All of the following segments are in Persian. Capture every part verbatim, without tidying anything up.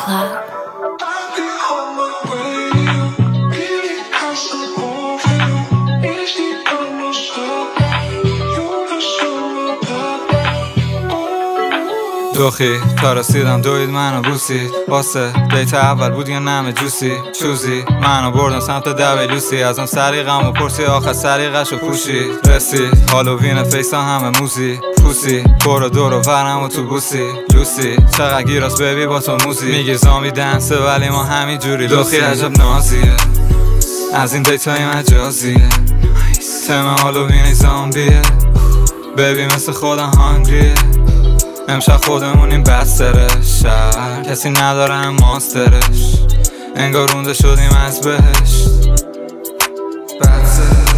Club. دوخی تا رسیدم دوید منو بوسید واسه دیت اول بود یا نمه جوسی چوزی منو بردم سمت دویلوسی ازم سریقم و پرسی آخر سریقشو پوشید رسید هالووین فیسا همه موزی پوسی برو دور و ورم و تو بوسی لوسی چقدر گیراس بیبی با تو موزی میگی زامی دنسه ولی ما همین جوری دوخی عجب نازیه از این دیتای مجازیه تم هالووین زامبیه بیبی مثل خودم هانگریه امشب خودمونیم بسترش شهر کسی نداره هم ماسترش انگار رونده شدیم از بهشت بسترش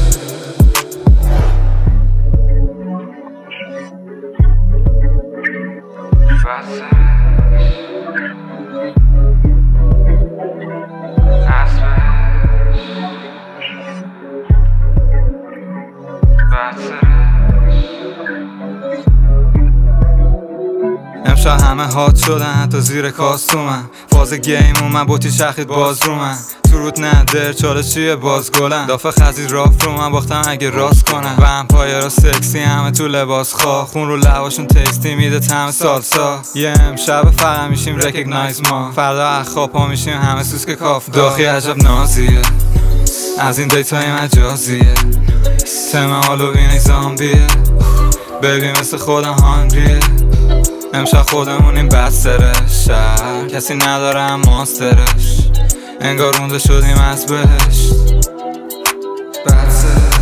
امشب همه هات شدن حتی زیر کاستومم فاز گیمون من بوتی شخید باز رو من تو روت ندر چاله چیه باز گلن دافه خزید راف رو من باختم اگه راست کنم و امپایر را سکسی همه تو لباس خواه خون رو لباشون تیستی میده تم سالسا یه امشب فقط میشیم رکگنایز ما فردا اخواب ها میشیم همه سوسک کاف داخی عجب نازیه از این دیتای مجازیه تم هالووین زامبیه بیبی مثل خودم هانگریه امشب خودمونیم بسترش شهر کسی نداره هم ماسترش انگار رونده شدیم از بهشت بسترش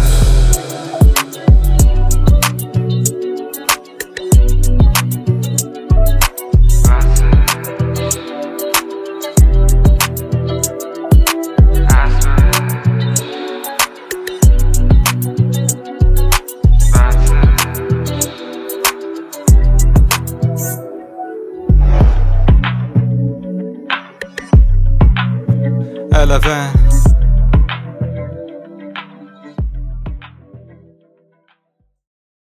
eleven